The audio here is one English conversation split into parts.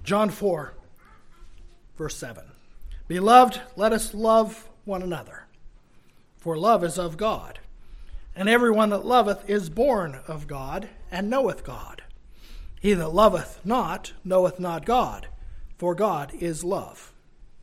John 4, verse 7. Beloved, let us love one another, for love is of God. And everyone that loveth is born of God, and knoweth God. He that loveth not knoweth not God, for God is love.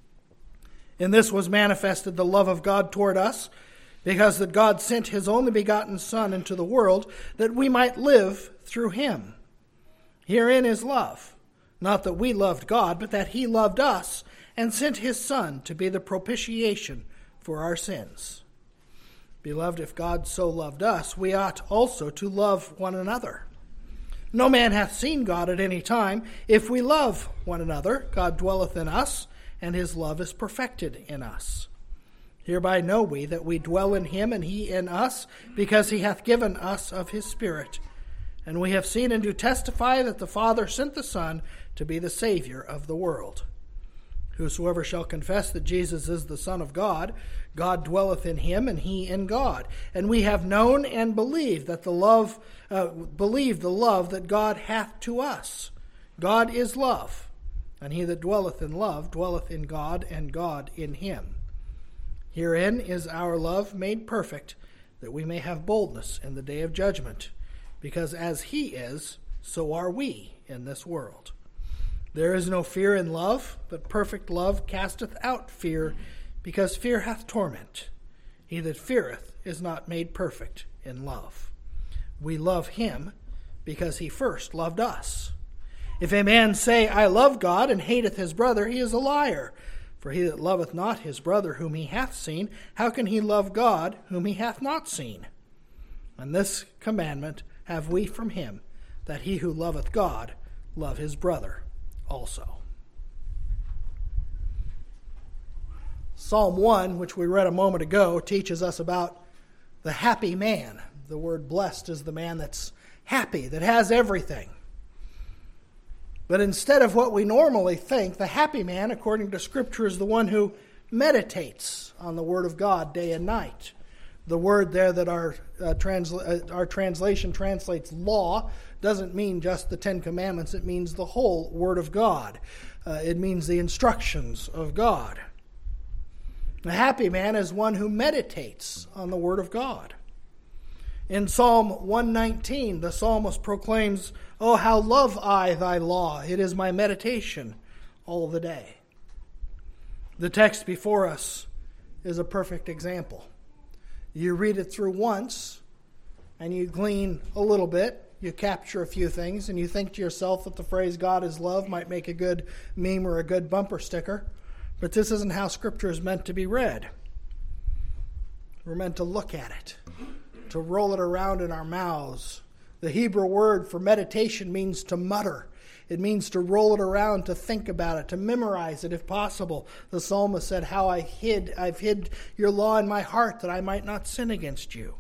In this was manifested the love of God toward us, because that God sent his only begotten Son into the world, that we might live through him. Herein is love, not that we loved God, but that he loved us, and sent his Son to be the propitiation for our sins. Beloved, if God so loved us, we ought also to love one another. No man hath seen God at any time. If we love one another, God dwelleth in us, and his love is perfected in us. Hereby know we that we dwell in him, and he in us, because he hath given us of his Spirit. And we have seen and do testify that the Father sent the Son to be the Savior of the world. Whosoever shall confess that Jesus is the Son of God, God dwelleth in him, and he in God. And we have known and believed the love that God hath to us. God is love, and he that dwelleth in love dwelleth in God, and God in him. Herein is our love made perfect, that we may have boldness in the day of judgment, because as he is, so are we in this world. There is no fear in love, but perfect love casteth out fear, because fear hath torment. He that feareth is not made perfect in love. We love him, because he first loved us. If a man say, I love God, and hateth his brother, he is a liar. For he that loveth not his brother whom he hath seen, how can he love God whom he hath not seen? And this commandment have we from him, that he who loveth God love his brother also. Psalm 1, which we read a moment ago, teaches us about the happy man. The word blessed is the man that's happy, that has everything. But instead of what we normally think, the happy man, according to Scripture, is the one who meditates on the Word of God day and night. The word there that our translation translates law doesn't mean just the Ten Commandments. It means the whole Word of God. It means the instructions of God. The happy man is one who meditates on the Word of God. In Psalm 119, the psalmist proclaims, "Oh, how love I thy law! It is my meditation all the day." The text before us is a perfect example. You read it through once, and you glean a little bit, you capture a few things, and you think to yourself that the phrase God is love might make a good meme or a good bumper sticker, but this isn't how Scripture is meant to be read. We're meant to look at it, to roll it around in our mouths. The Hebrew word for meditation means to mutter. It means to roll it around, to think about it, to memorize it if possible. The psalmist said, I've hid your law in my heart that I might not sin against you.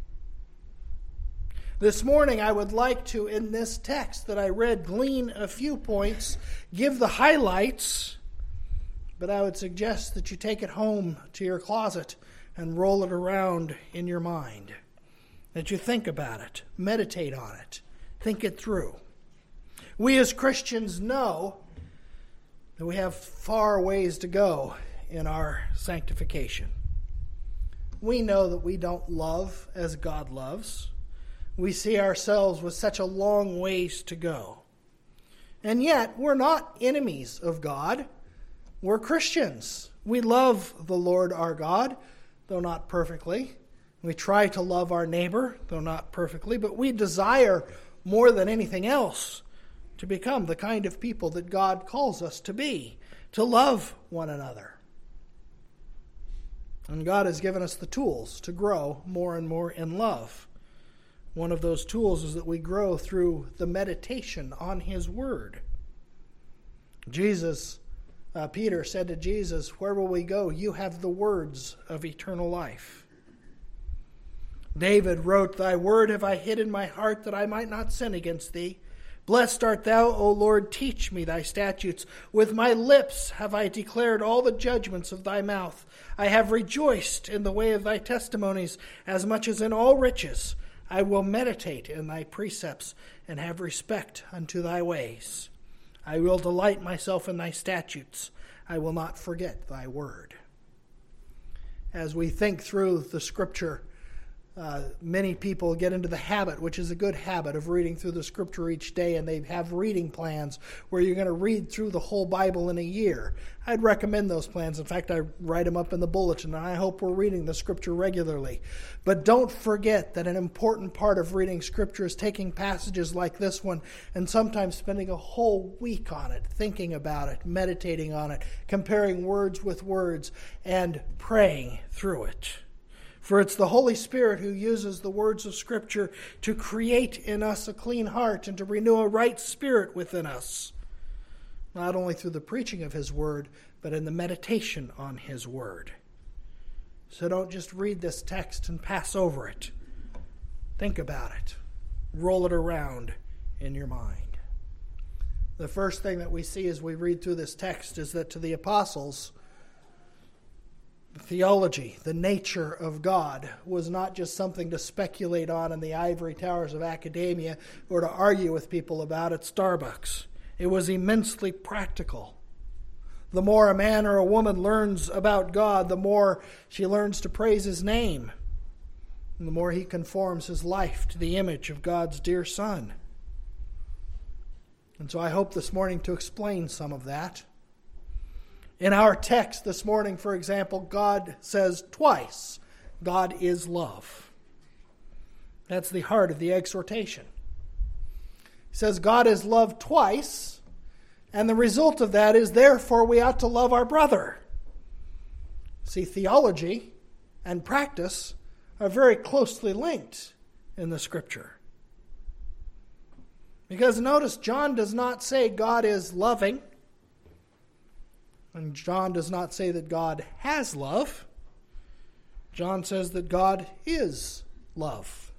This morning I would like to, in this text that I read, glean a few points, give the highlights, but I would suggest that you take it home to your closet and roll it around in your mind. That you think about it, meditate on it, think it through. We as Christians know that we have far ways to go in our sanctification. We know that we don't love as God loves. We see ourselves with such a long ways to go. And yet, we're not enemies of God. We're Christians. We love the Lord our God, though not perfectly. We try to love our neighbor, though not perfectly, but we desire more than anything else to become the kind of people that God calls us to be, to love one another. And God has given us the tools to grow more and more in love. One of those tools is that we grow through the meditation on His Word. Peter said to Jesus, "Where will we go? You have the words of eternal life." David wrote, "Thy word have I hid in my heart, that I might not sin against thee. Blessed art thou, O Lord, teach me thy statutes. With my lips have I declared all the judgments of thy mouth. I have rejoiced in the way of thy testimonies, as much as in all riches. I will meditate in thy precepts, and have respect unto thy ways. I will delight myself in thy statutes. I will not forget thy word. As we think through the Scripture, many people get into the habit, which is a good habit, of reading through the Scripture each day, and they have reading plans where you're going to read through the whole Bible in a year. I'd recommend those plans. In fact, I write them up in the bulletin, and I hope we're reading the Scripture regularly. But don't forget that an important part of reading Scripture is taking passages like this one and sometimes spending a whole week on it, thinking about it, meditating on it, comparing words with words, and praying through it. For it's the Holy Spirit who uses the words of Scripture to create in us a clean heart and to renew a right spirit within us, not only through the preaching of His Word, but in the meditation on His Word. So don't just read this text and pass over it. Think about it. Roll it around in your mind. The first thing that we see as we read through this text is that to the apostles, theology, the nature of God, was not just something to speculate on in the ivory towers of academia or to argue with people about at Starbucks. It was immensely practical. The more a man or a woman learns about God, the more she learns to praise His name, and the more he conforms his life to the image of God's dear Son. And so I hope this morning to explain some of that. In our text this morning, for example, God says twice, God is love. That's the heart of the exhortation. He says God is love twice, and the result of that is, therefore, we ought to love our brother. See, theology and practice are very closely linked in the Scripture. Because notice, John does not say God is loving, and John does not say that God has love. John says that God is love.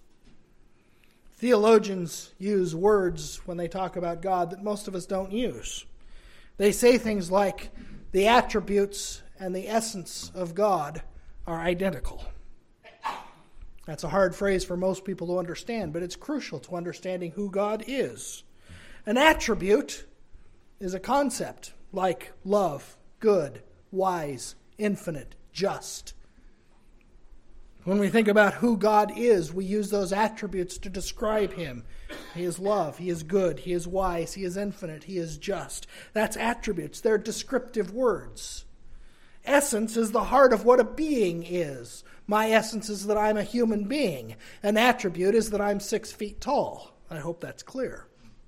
Theologians use words when they talk about God that most of us don't use. They say things like, the attributes and the essence of God are identical. That's a hard phrase for most people to understand, but it's crucial to understanding who God is. An attribute is a concept like love, good, wise, infinite, just. When we think about who God is, we use those attributes to describe Him. He is love, He is good, He is wise, He is infinite, He is just. That's attributes. They're descriptive words. Essence is the heart of what a being is. My essence is that I'm a human being. An attribute is that I'm 6 feet tall. I hope that's clear.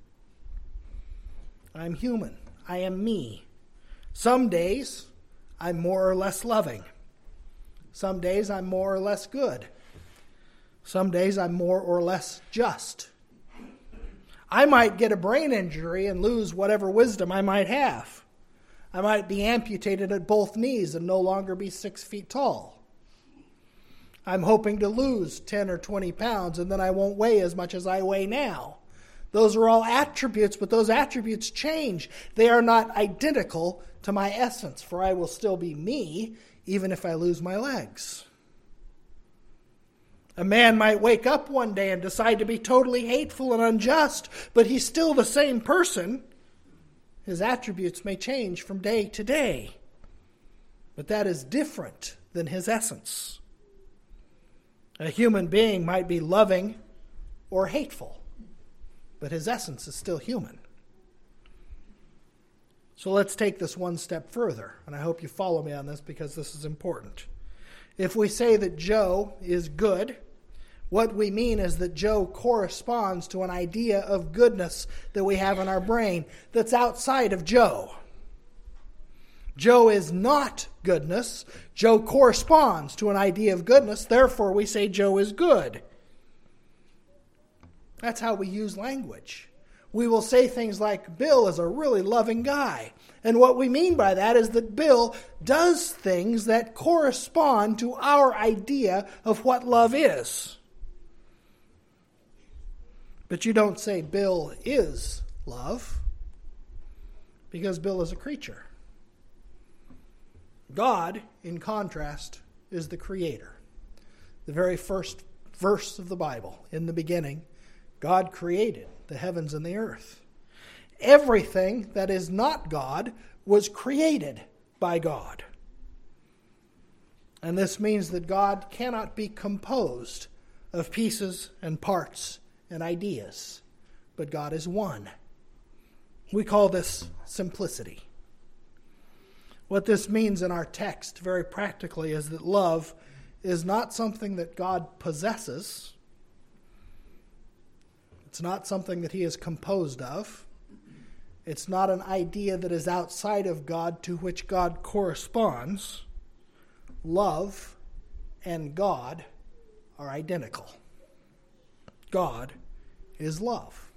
I'm human. I am me. Some days, I'm more or less loving. Some days, I'm more or less good. Some days, I'm more or less just. I might get a brain injury and lose whatever wisdom I might have. I might be amputated at both knees and no longer be 6 feet tall. I'm hoping to lose 10 or 20 pounds, and then I won't weigh as much as I weigh now. Those are all attributes, but those attributes change. They are not identical to my essence, for I will still be me, even if I lose my legs. A man might wake up one day and decide to be totally hateful and unjust, but he's still the same person. His attributes may change from day to day, but that is different than his essence. A human being might be loving or hateful, but his essence is still human. So let's take this one step further, and I hope you follow me on this because this is important. If we say that Joe is good, what we mean is that Joe corresponds to an idea of goodness that we have in our brain that's outside of Joe. Joe is not goodness. Joe corresponds to an idea of goodness. Therefore, we say Joe is good. That's how we use language. We will say things like, Bill is a really loving guy. And what we mean by that is that Bill does things that correspond to our idea of what love is. But you don't say Bill is love, because Bill is a creature. God, in contrast, is the creator. The very first verse of the Bible, in the beginning, God created the heavens and the earth. Everything that is not God was created by God. And this means that God cannot be composed of pieces and parts and ideas, but God is one. We call this simplicity. What this means in our text, very practically, is that love is not something that God possesses. It's not something that he is composed of. It's not an idea that is outside of God to which God corresponds. Love and God are identical. God is love.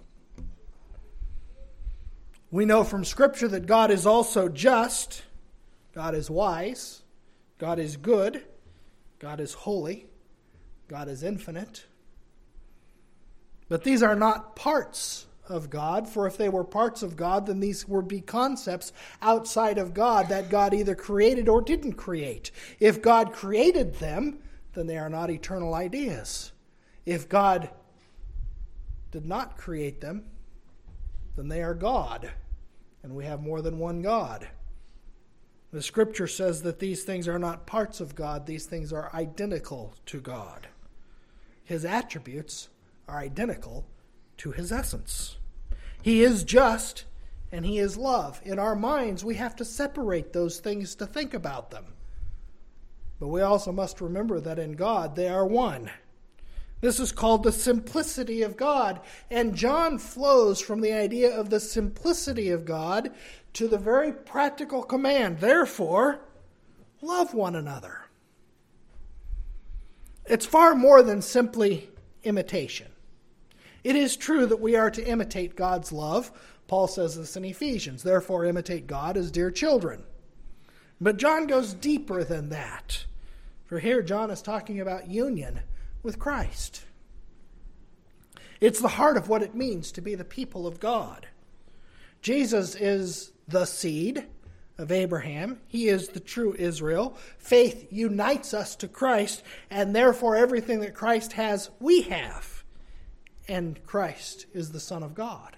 We know from Scripture that God is also just, God is wise, God is good, God is holy, God is infinite. But these are not parts of God, for if they were parts of God, then these would be concepts outside of God that God either created or didn't create. If God created them, then they are not eternal ideas. If God did not create them, then they are God, and we have more than one God. The Scripture says that these things are not parts of God, these things are identical to God. His attributes are identical to his essence. He is just and he is love. In our minds, we have to separate those things to think about them. But we also must remember that in God, they are one. This is called the simplicity of God. And John flows from the idea of the simplicity of God to the very practical command, therefore, love one another. It's far more than simply imitation. It is true that we are to imitate God's love. Paul says this in Ephesians, therefore imitate God as dear children. But John goes deeper than that. For here John is talking about union with Christ. It's the heart of what it means to be the people of God. Jesus is the seed of Abraham. He is the true Israel. Faith unites us to Christ, and therefore everything that Christ has, we have. And Christ is the Son of God.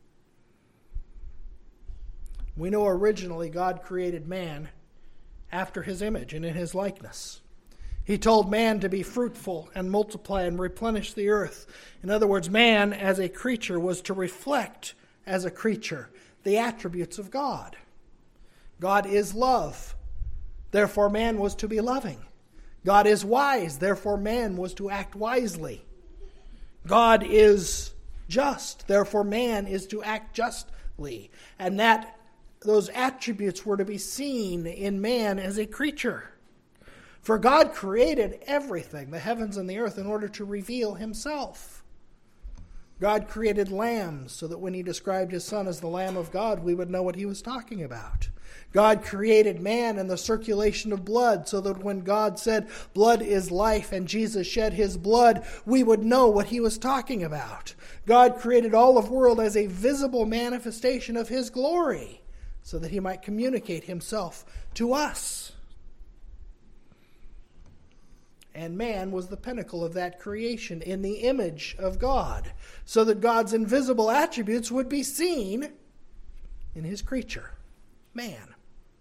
We know originally God created man after his image and in his likeness. He told man to be fruitful and multiply and replenish the earth. In other words, man as a creature was to reflect as a creature the attributes of God. God is love. Therefore, man was to be loving. God is wise. Therefore, man was to act wisely. God is just. Therefore, man is to act justly. And that those attributes were to be seen in man as a creature. For God created everything, the heavens and the earth, in order to reveal himself. God created lambs so that when he described his Son as the Lamb of God, we would know what he was talking about. God created man and the circulation of blood so that when God said blood is life and Jesus shed his blood, we would know what he was talking about. God created all of the world as a visible manifestation of his glory so that he might communicate himself to us. And man was the pinnacle of that creation in the image of God, so that God's invisible attributes would be seen in his creature, man.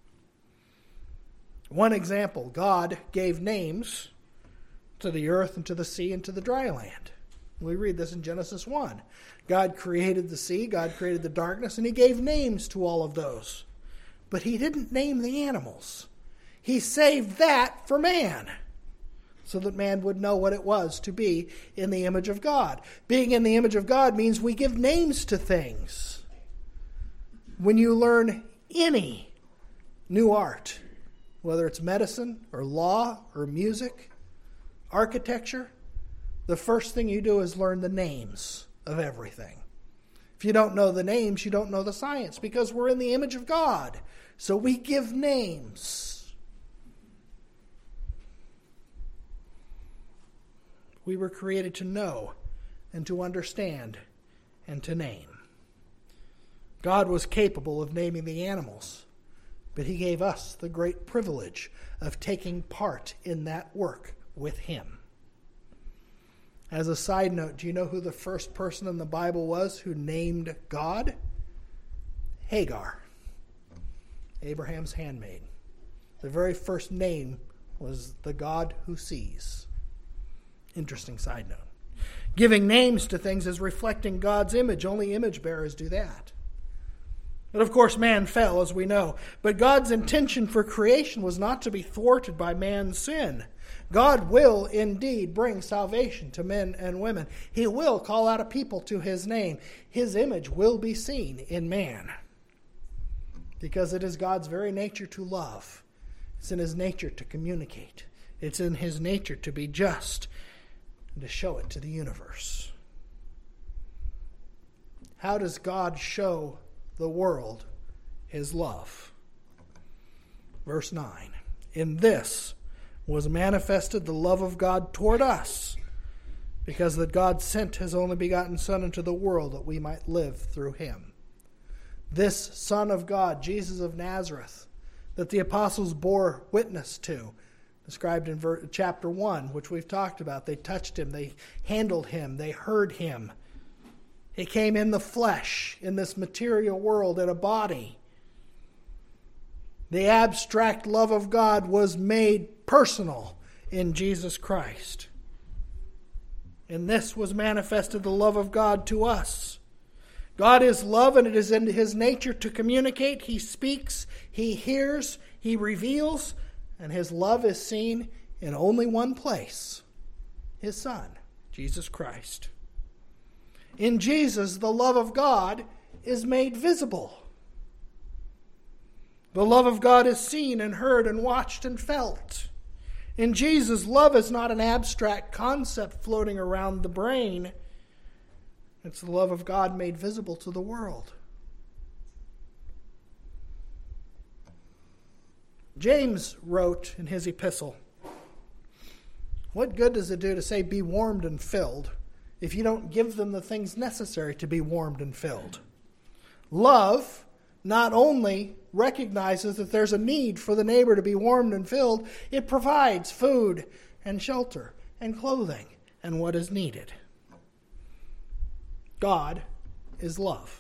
One example, God gave names to the earth and to the sea and to the dry land. We read this in Genesis 1. God created the sea, God created the darkness, and he gave names to all of those. But he didn't name the animals. He saved that for man, so that man would know what it was to be in the image of God. Being in the image of God means we give names to things. When you learn any new art, whether it's medicine or law or music, architecture, the first thing you do is learn the names of everything. If you don't know the names, you don't know the science, because we're in the image of God. So we give names. We were created to know and to understand and to name. God was capable of naming the animals, but he gave us the great privilege of taking part in that work with him. As a side note, do you know who the first person in the Bible was who named God? Hagar, Abraham's handmaid. The very first name was the God who sees. Interesting side note. Giving names to things is reflecting God's image. Only image bearers do that. But of course, man fell, as we know. But God's intention for creation was not to be thwarted by man's sin. God will indeed bring salvation to men and women. He will call out a people to his name. His image will be seen in man. Because it is God's very nature to love. It's in his nature to communicate. It's in his nature to be just and to show it to the universe. How does God show the world his love? Verse 9. In this was manifested the love of God toward us, because that God sent his only begotten Son into the world that we might live through him. This Son of God, Jesus of Nazareth, that the apostles bore witness to, described in chapter 1, which we've talked about. They touched him, they handled him, they heard him. He came in the flesh, in this material world, in a body. The abstract love of God was made personal in Jesus Christ. In this was manifested the love of God to us. God is love, and it is in his nature to communicate. He speaks, he hears, he reveals, and his love is seen in only one place, his Son, Jesus Christ. In Jesus, the love of God is made visible. The love of God is seen and heard and watched and felt. In Jesus, love is not an abstract concept floating around the brain. It's the love of God made visible to the world. James wrote in his epistle, "What good does it do to say, 'Be warmed and filled,' if you don't give them the things necessary to be warmed and filled?" Love not only recognizes that there's a need for the neighbor to be warmed and filled, it provides food and shelter and clothing and what is needed. God is love.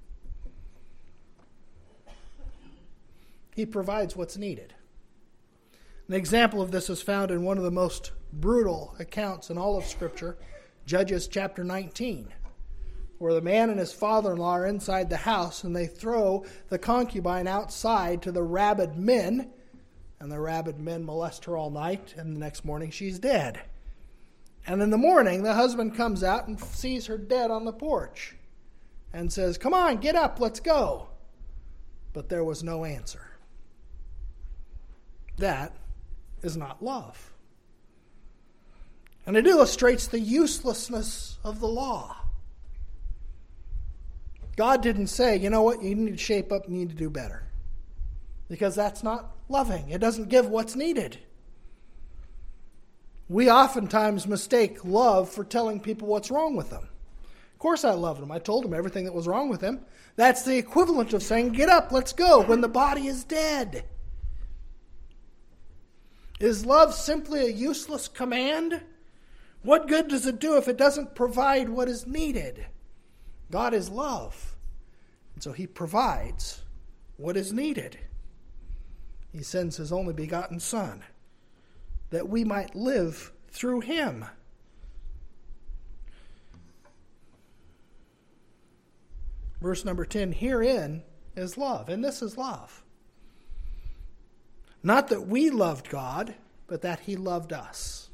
He provides what's needed. An example of this is found in one of the most brutal accounts in all of Scripture, Judges chapter 19, where the man and his father-in-law are inside the house, and they throw the concubine outside to the rabid men, and the rabid men molest her all night, and the next morning she's dead. And in the morning, the husband comes out and sees her dead on the porch and says, "Come on, get up, let's go." But there was no answer. That is not love. And it illustrates the uselessness of the law. God didn't say, "You know what, you need to shape up, you need to do better." Because that's not loving. It doesn't give what's needed. We oftentimes mistake love for telling people what's wrong with them. Of course I loved him. I told him everything that was wrong with him. That's the equivalent of saying, "Get up, let's go," when the body is dead. Is love simply a useless command? What good does it do if it doesn't provide what is needed? God is love, and so he provides what is needed. He sends his only begotten Son, that we might live through him. Verse number 10, herein is love, and this is love. Not that we loved God, but that he loved us.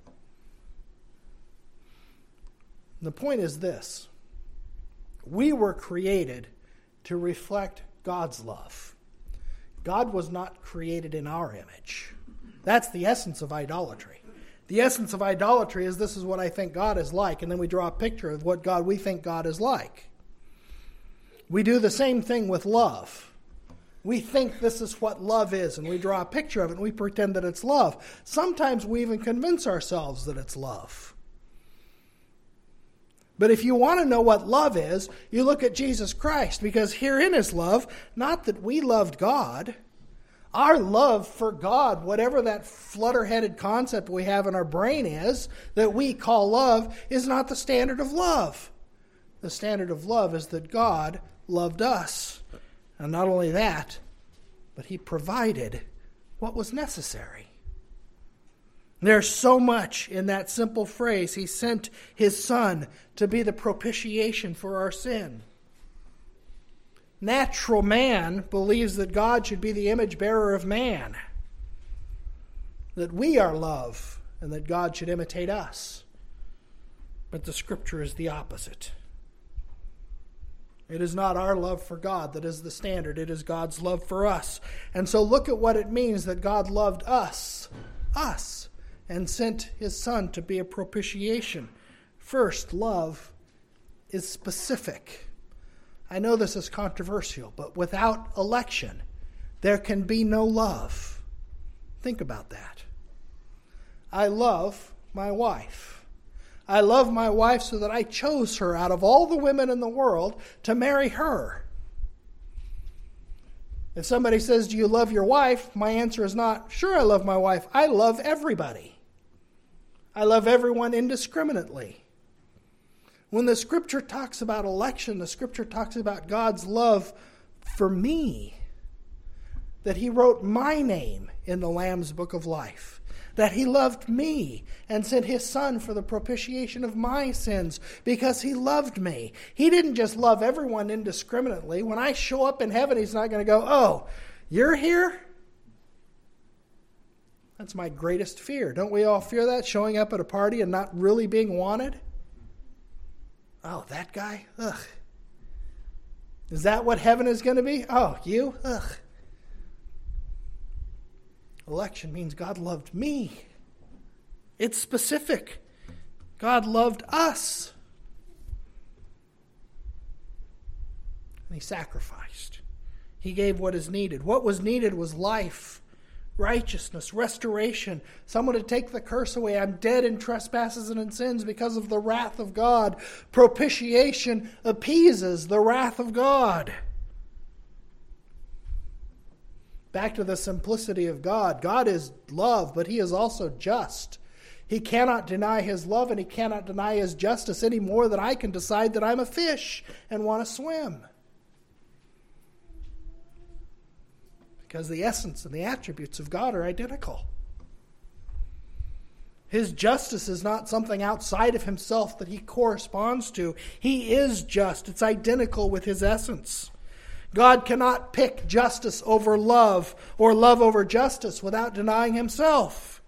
And the point is this: we were created to reflect God's love. God was not created in our image. That's the essence of idolatry. The essence of idolatry is, this is what I think God is like, and then we draw a picture of what we think God is like. We do the same thing with love. We think this is what love is, and we draw a picture of it, and we pretend that it's love. Sometimes we even convince ourselves that it's love. But if you want to know what love is, you look at Jesus Christ, because herein is love, not that we loved God. Our love for God, whatever that flutter-headed concept we have in our brain is, that we call love, is not the standard of love. The standard of love is that God loved us And not only that, but he provided what was necessary. There's so much in that simple phrase. He sent his Son to be the propitiation for our sin. Natural man believes that God should be the image bearer of man, that we are love, and that God should imitate us. But the Scripture is the opposite. It is not our love for God that is the standard. It is God's love for us. And so look at what it means that God loved us, and sent his Son to be a propitiation. First, love is specific. I know this is controversial, but without election, there can be no love. Think about that. I love my wife. I love my wife so that I chose her out of all the women in the world to marry her. If somebody says, do you love your wife? My answer is not, sure I love my wife. I love everybody. I love everyone indiscriminately. When the Scripture talks about election, the Scripture talks about God's love for me. That he wrote my name in the Lamb's Book of Life. That he loved me and sent his Son for the propitiation of my sins because he loved me. He didn't just love everyone indiscriminately. When I show up in heaven, he's not going to go, oh, you're here? That's my greatest fear. Don't we all fear that? Showing up at a party and not really being wanted? Oh, that guy? Ugh. Is that what heaven is going to be? Oh, you? Ugh. Election means God loved me. It's specific. God loved us. And he sacrificed. He gave what is needed. What was needed was life, righteousness, restoration. Someone to take the curse away. I'm dead in trespasses and in sins because of the wrath of God. Propitiation appeases the wrath of God. Back to the simplicity of God. God is love, but he is also just. He cannot deny his love and he cannot deny his justice any more than I can decide that I'm a fish and want to swim. Because the essence and the attributes of God are identical. His justice is not something outside of himself that he corresponds to. He is just. It's identical with his essence. God cannot pick justice over love or love over justice without denying himself.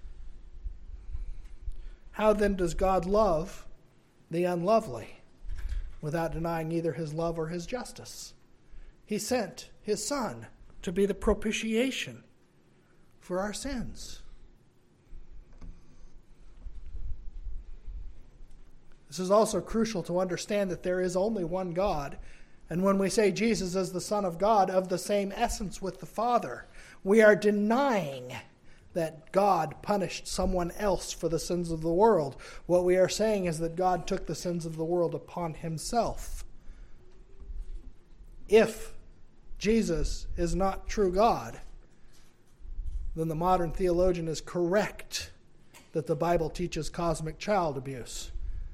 How then does God love the unlovely without denying either his love or his justice? He sent his Son to be the propitiation for our sins. This is also crucial to understand that there is only one God. And when we say Jesus is the Son of God, of the same essence with the Father, we are denying that God punished someone else for the sins of the world. What we are saying is that God took the sins of the world upon himself. If Jesus is not true God, then the modern theologian is correct that the Bible teaches cosmic child abuse.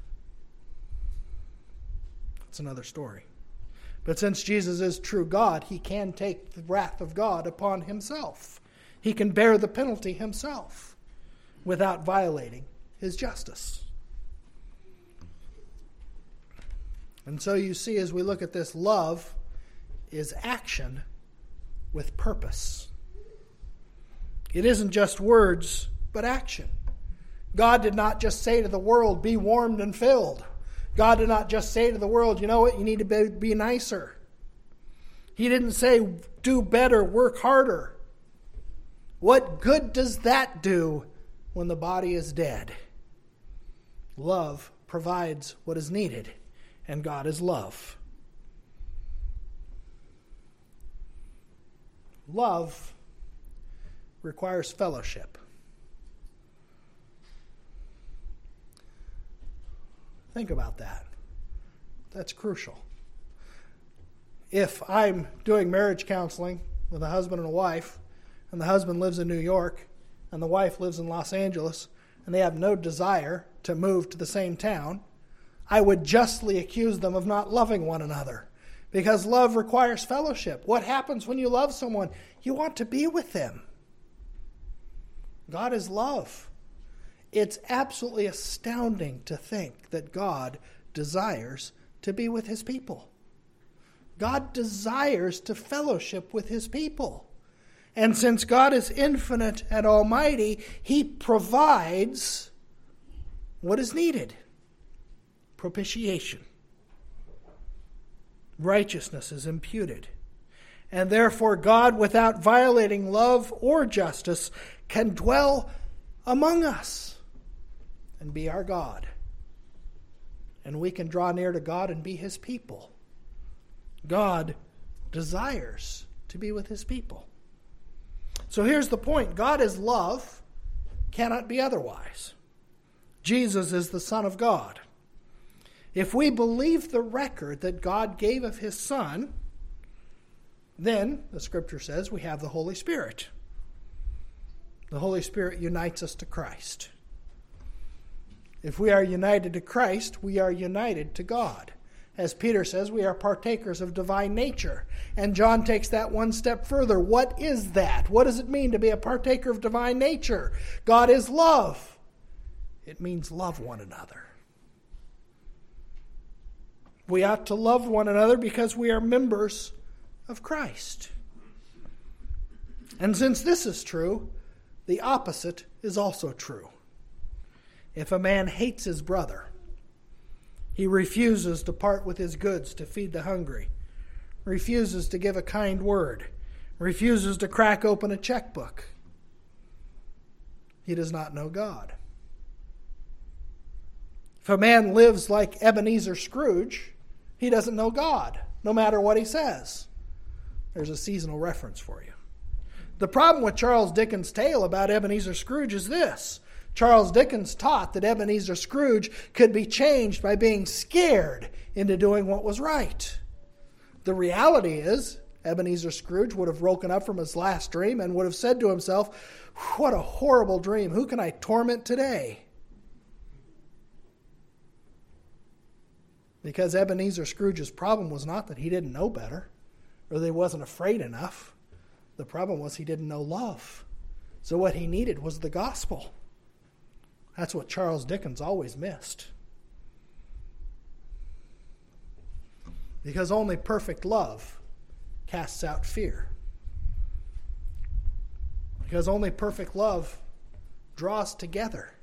It's another story. But since Jesus is true God, he can take the wrath of God upon himself. He can bear the penalty himself without violating his justice. And so you see, as we look at this, love is action with purpose. It isn't just words, but action. God did not just say to the world, be warmed and filled. God did not just say to the world, you know what, you need to be nicer. He didn't say, do better, work harder. What good does that do when the body is dead? Love provides what is needed, and God is love. Love requires fellowship. Think about that. That's crucial. If I'm doing marriage counseling with a husband and a wife, and the husband lives in New York, and the wife lives in Los Angeles, and they have no desire to move to the same town, I would justly accuse them of not loving one another, Because love requires fellowship. What happens when you love someone? You want to be with them. God is love. It's absolutely astounding to think that God desires to be with his people. God desires to fellowship with his people. And since God is infinite and almighty, he provides what is needed. Propitiation. Righteousness is imputed. And therefore God, without violating love or justice, can dwell among us and be our God. And we can draw near to God and be his people. God desires to be with his people. So here's the point. God is love, cannot be otherwise. Jesus is the Son of God. If we believe the record that God gave of his Son, then, the Scripture says, we have the Holy Spirit. The Holy Spirit unites us to Christ. If we are united to Christ, we are united to God. As Peter says, we are partakers of divine nature. And John takes that one step further. What is that? What does it mean to be a partaker of divine nature? God is love. It means love one another. We ought to love one another because we are members of Christ. And since this is true, the opposite is also true. If a man hates his brother, he refuses to part with his goods to feed the hungry, refuses to give a kind word, refuses to crack open a checkbook, he does not know God. If a man lives like Ebenezer Scrooge, he doesn't know God, no matter what he says. There's a seasonal reference for you. The problem with Charles Dickens' tale about Ebenezer Scrooge is this. Charles Dickens taught that Ebenezer Scrooge could be changed by being scared into doing what was right. The reality is, Ebenezer Scrooge would have woken up from his last dream and would have said to himself, "What a horrible dream. Who can I torment today?" Because Ebenezer Scrooge's problem was not that he didn't know better or that he wasn't afraid enough. The problem was he didn't know love. So what he needed was the gospel. That's what Charles Dickens always missed. Because only perfect love casts out fear. Because only perfect love draws together.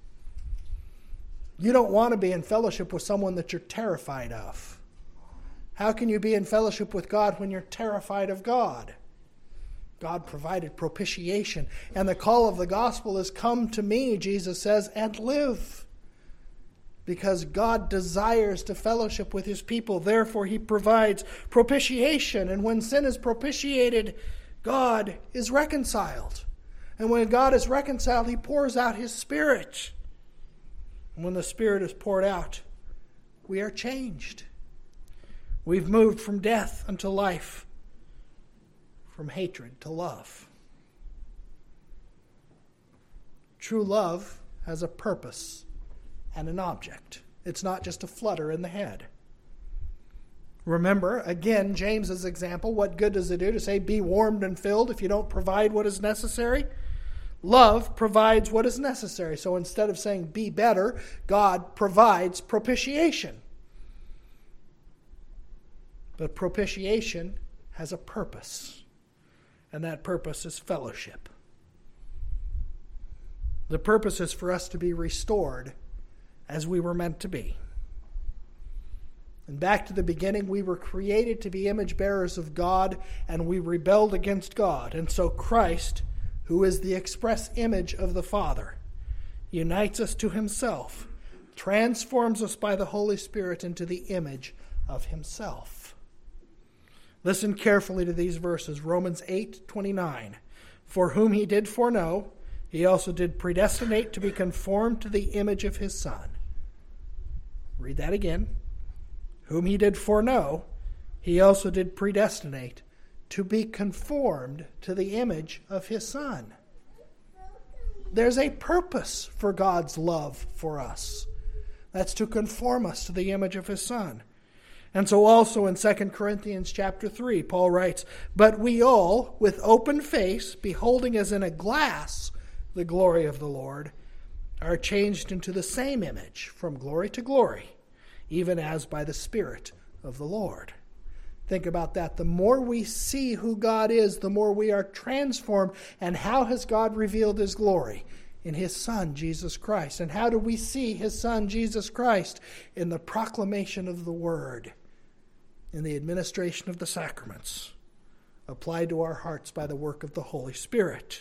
You don't want to be in fellowship with someone that you're terrified of. How can you be in fellowship with God when you're terrified of God? God provided propitiation. And the call of the gospel is, "Come to me," Jesus says, "and live." Because God desires to fellowship with his people. Therefore, he provides propitiation. And when sin is propitiated, God is reconciled. And when God is reconciled, he pours out his Spirit. And when the Spirit is poured out, we are changed. We've moved from death unto life, from hatred to love. True love has a purpose and an object. It's not just a flutter in the head. Remember, again, James's example, what good does it do to say, "Be warmed and filled," if you don't provide what is necessary? Love provides what is necessary. So instead of saying, "Be better," God provides propitiation. But propitiation has a purpose. And that purpose is fellowship. The purpose is for us to be restored as we were meant to be. And back to the beginning, we were created to be image bearers of God, and we rebelled against God. And so Christ, who is the express image of the Father, unites us to himself, transforms us by the Holy Spirit into the image of himself. Listen carefully to these verses. Romans 8:29. "For whom he did foreknow, he also did predestinate to be conformed to the image of his Son." Read that again. "Whom he did foreknow, he also did predestinate to be conformed to the image of his Son." There's a purpose for God's love for us. That's to conform us to the image of his Son. And so also in 2 Corinthians chapter 3, Paul writes, "But we all, with open face, beholding as in a glass the glory of the Lord, are changed into the same image from glory to glory, even as by the Spirit of the Lord." Think about that. The more we see who God is, the more we are transformed. And how has God revealed His glory? In His Son, Jesus Christ. And how do we see His Son, Jesus Christ? In the proclamation of the Word, in the administration of the sacraments, applied to our hearts by the work of the Holy Spirit.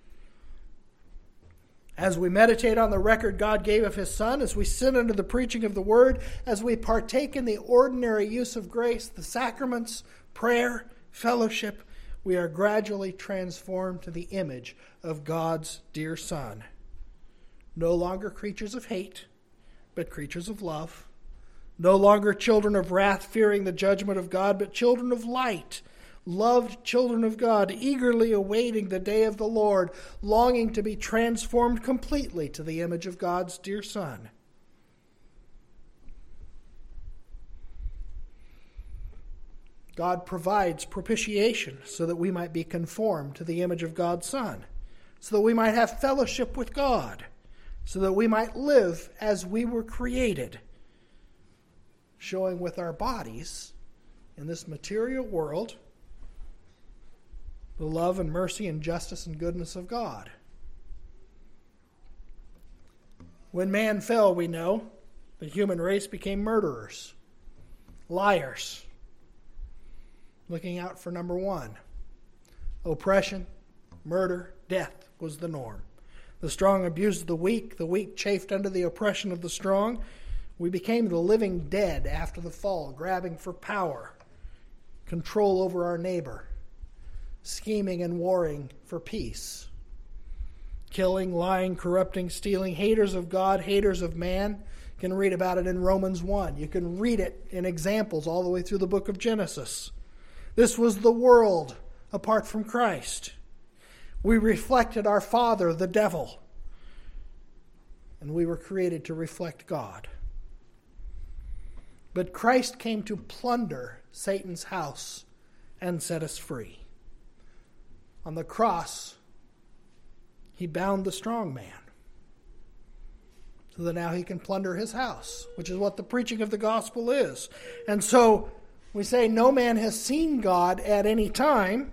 As we meditate on the record God gave of His Son, as we sit under the preaching of the Word, as we partake in the ordinary use of grace, the sacraments, prayer, fellowship, we are gradually transformed to the image of God's dear Son. No longer creatures of hate, but creatures of love. No longer children of wrath, fearing the judgment of God, but children of light, loved children of God, eagerly awaiting the day of the Lord, longing to be transformed completely to the image of God's dear Son. God provides propitiation so that we might be conformed to the image of God's Son, so that we might have fellowship with God, so that we might live as we were created, showing with our bodies in this material world the love and mercy and justice and goodness of God. When man fell, we know, the human race became murderers, liars, looking out for number one. Oppression, murder, death was the norm. The strong abused the weak chafed under the oppression of the strong. We became the living dead after the fall, grabbing for power, control over our neighbor, scheming and warring for peace. Killing, lying, corrupting, stealing, haters of God, haters of man. You can read about it in Romans 1. You can read it in examples all the way through the book of Genesis. This was the world apart from Christ. We reflected our father, the devil, and we were created to reflect God. But Christ came to plunder Satan's house and set us free. On the cross, He bound the strong man so that now he can plunder his house, which is what the preaching of the gospel is. And so we say no man has seen God at any time.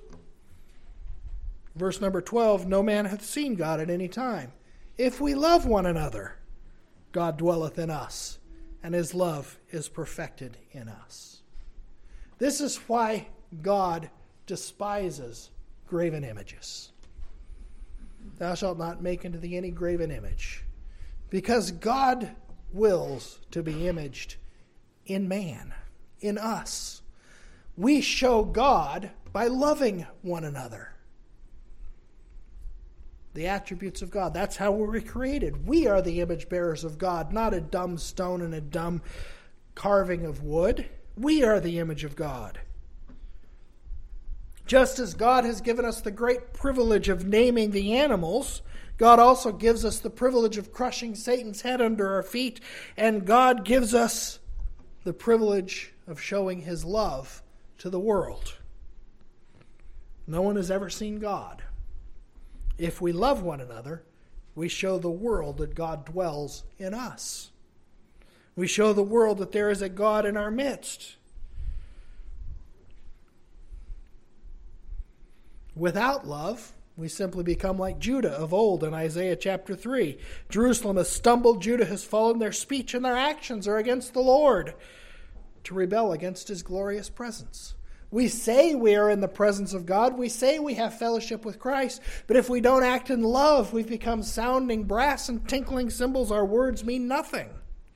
Verse number 12, no man hath seen God at any time. If we love one another, God dwelleth in us, and His love is perfected in us. This is why God despises graven images. Thou shalt not make unto thee any graven image. Because God wills to be imaged in man, in us. We show God by loving one another. The attributes of God. That's how we were created. We are the image bearers of God, not a dumb stone and a dumb carving of wood. We are the image of God. Just as God has given us the great privilege of naming the animals, God also gives us the privilege of crushing Satan's head under our feet, and God gives us the privilege of showing His love to the world. No one has ever seen God. If we love one another, we show the world that God dwells in us. We show the world that there is a God in our midst. Without love, we simply become like Judah of old in Isaiah chapter 3. Jerusalem has stumbled, Judah has fallen, their speech and their actions are against the Lord, to rebel against His glorious presence. We say we are in the presence of God, we say we have fellowship with Christ, but if we don't act in love, we've become sounding brass and tinkling cymbals. Our words mean nothing.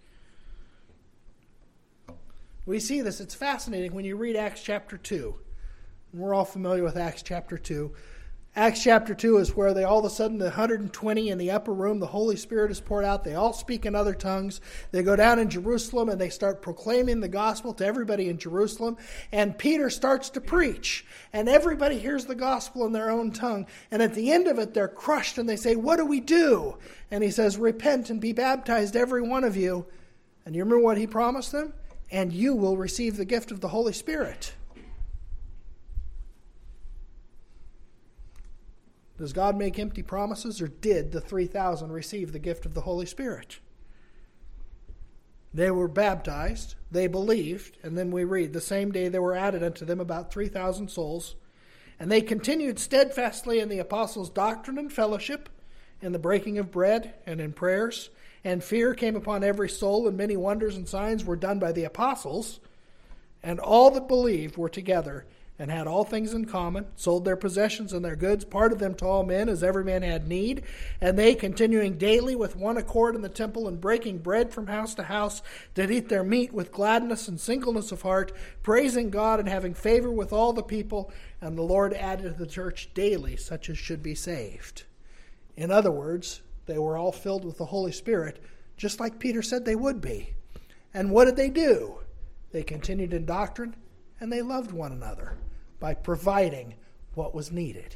We see this. It's fascinating when you read Acts chapter 2. We're all familiar with Acts chapter 2. Acts chapter 2 is where they all of a sudden, the 120 in the upper room, the Holy Spirit is poured out. They all speak in other tongues. They go down in Jerusalem and they start proclaiming the gospel to everybody in Jerusalem. And Peter starts to preach. And everybody hears the gospel in their own tongue. And at the end of it, they're crushed and they say, what do we do? And he says, repent and be baptized, every one of you. And you remember what he promised them? and you will receive the gift of the Holy Spirit. Does God make empty promises, or did the 3,000 receive the gift of the Holy Spirit? They were baptized, they believed, and then we read, the same day there were added unto them about 3,000 souls, and they continued steadfastly in the apostles' doctrine and fellowship, in the breaking of bread, and in prayers. And fear came upon every soul, and many wonders and signs were done by the apostles. And all that believed were together, and had all things in common, sold their possessions and their goods, parted them to all men, as every man had need. And they, continuing daily with one accord in the temple, and breaking bread from house to house, did eat their meat with gladness and singleness of heart, praising God and having favor with all the people. And the Lord added to the church daily such as should be saved. In other words, they were all filled with the Holy Spirit, just like Peter said they would be. And what did they do? They continued in doctrine, and they loved one another by providing what was needed.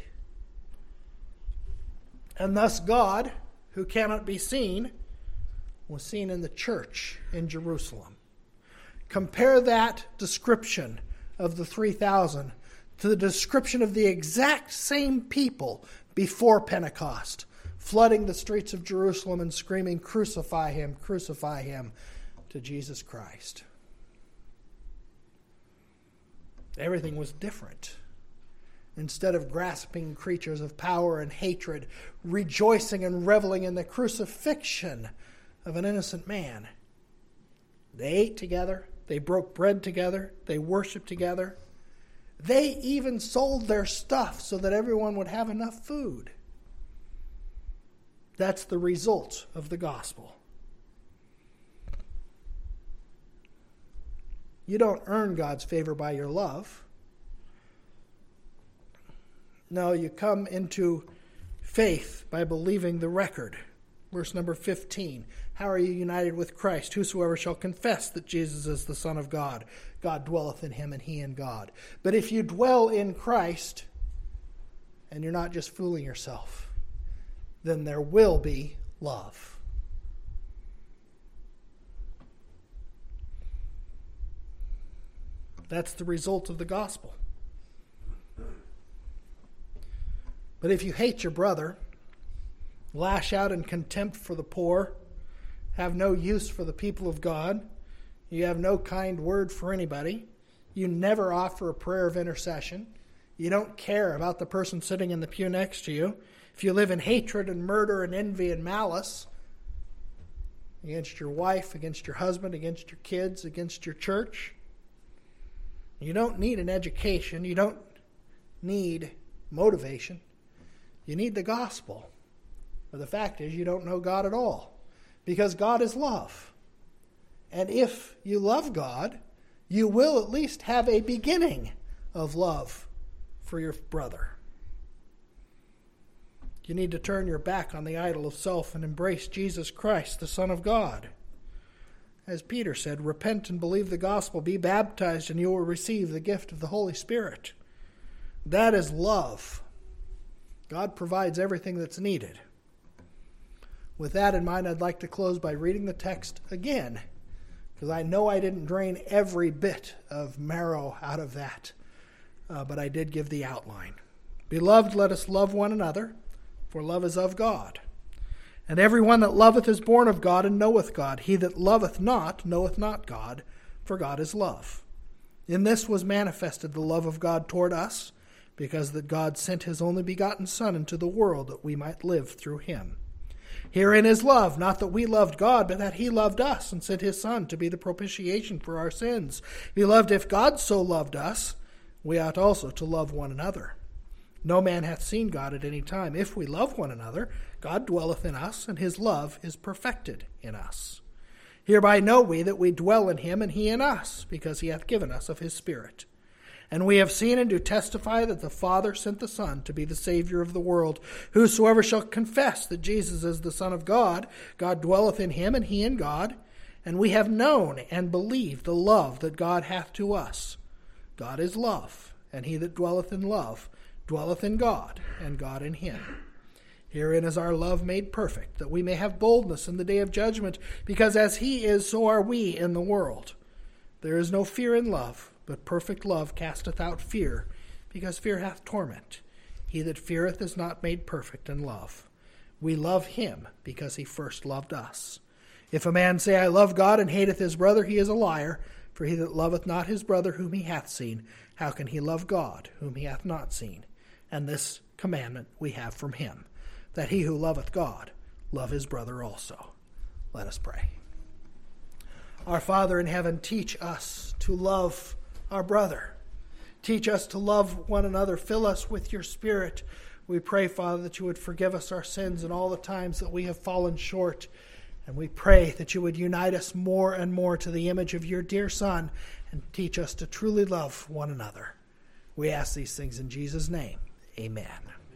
And thus God, who cannot be seen, was seen in the church in Jerusalem. Compare that description of the 3,000 to the description of the exact same people before Pentecost, flooding the streets of Jerusalem and screaming, crucify him, to Jesus Christ. Everything was different. Instead of grasping creatures of power and hatred, rejoicing and reveling in the crucifixion of an innocent man, they ate together, they broke bread together, they worshiped together. They even sold their stuff so that everyone would have enough food. That's the result of the gospel. You don't earn God's favor by your love. No, you come into faith by believing the record. Verse number 15. How are you united with Christ? Whosoever shall confess that Jesus is the Son of God, God dwelleth in him and he in God. But if you dwell in Christ, and you're not just fooling yourself, then there will be love. That's the result of the gospel. But if you hate your brother, lash out in contempt for the poor, have no use for the people of God, you have no kind word for anybody, you never offer a prayer of intercession, you don't care about the person sitting in the pew next to you, if you live in hatred and murder and envy and malice against your wife, against your husband, against your kids, against your church, you don't need an education. You don't need motivation. You need the gospel. But the fact is, you don't know God at all, because God is love. And if you love God, you will at least have a beginning of love for your brother. You need to turn your back on the idol of self and embrace Jesus Christ, the Son of God. As Peter said, repent and believe the gospel, be baptized, and you will receive the gift of the Holy Spirit. That is love. God provides everything that's needed. With that in mind, I'd like to close by reading the text again, because I know I didn't drain every bit of marrow out of that, but I did give the outline. Beloved, let us love one another, for love is of God. And every one that loveth is born of God and knoweth God. He that loveth not knoweth not God, for God is love. In this was manifested the love of God toward us, because that God sent his only begotten Son into the world, that we might live through him. Herein is love, not that we loved God, but that he loved us, and sent his Son to be the propitiation for our sins. Beloved, if God so loved us, we ought also to love one another. No man hath seen God at any time. If we love one another, God dwelleth in us, and his love is perfected in us. Hereby know we that we dwell in him, and he in us, because he hath given us of his Spirit. And we have seen and do testify that the Father sent the Son to be the Savior of the world. Whosoever shall confess that Jesus is the Son of God, God dwelleth in him, and he in God. And we have known and believed the love that God hath to us. God is love, and he that dwelleth in love dwelleth in God, and God in him. Herein is our love made perfect, that we may have boldness in the day of judgment, because as he is, so are we in the world. There is no fear in love, but perfect love casteth out fear, because fear hath torment. He that feareth is not made perfect in love. We love him, because he first loved us. If a man say, I love God, and hateth his brother, he is a liar. For he that loveth not his brother whom he hath seen, how can he love God whom he hath not seen? And this commandment we have from him, that he who loveth God love his brother also. Let us pray. Our Father in heaven, teach us to love our brother. Teach us to love one another. Fill us with your Spirit. We pray, Father, that you would forgive us our sins and all the times that we have fallen short. And we pray that you would unite us more and more to the image of your dear Son and teach us to truly love one another. We ask these things in Jesus' name. Amen.